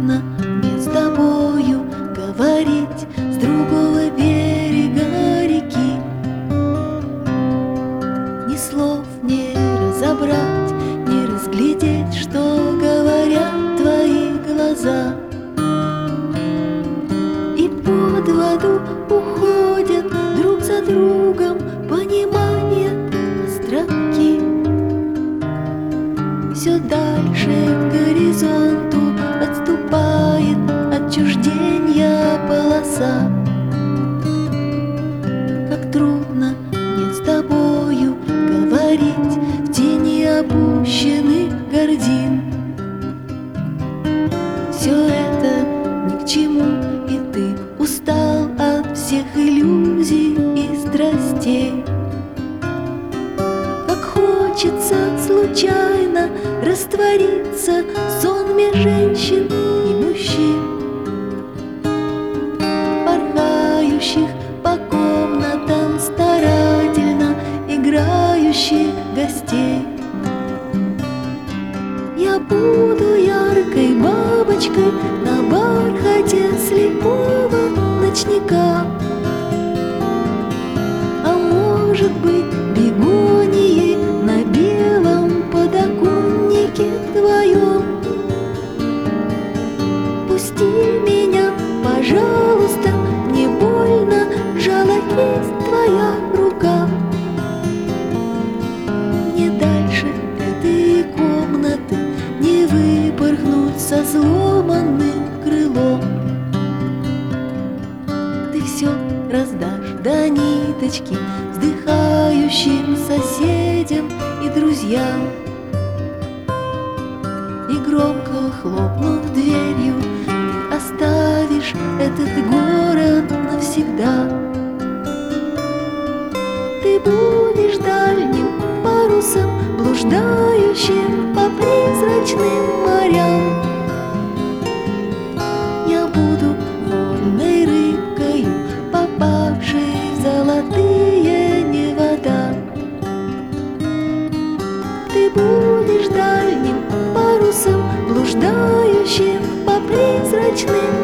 трудно мне с тобою говорить с другого берега реки. Ни слов не разобрать, не разглядеть, что говорят твои глаза. И под воду уходят друг за другом понимание строки. Все дальше к горизонту отступает отчужденья полоса. Как трудно мне с тобою говорить в тени опущенных гордин. Все это ни к чему, и ты устал от всех иллюзий и страстей. Как хочется случайно раствориться в сонме женщин и мужчин, порхающих по комнатам старательно играющих гостей. Я буду яркой бабочкой на бархате слепого ночника, а может быть бегонией на белом подоконнике твоем. Пусти меня, пожалуйста, мне больно, жалок есть твоя рука. Мне дальше этой комнаты не выпорхнуть со сломанным крылом. Ты все раздашь до ниточки вздыхающим соседям и друзьям. И громко хлопнув дверью, ты оставишь этот город навсегда. Ты будешь дальним парусом, блуждающим по призрачным морям. Я буду вольной рыбкою, попавшей в золотые невода. Ты будешь дальним парусом, блуждающим по призрачным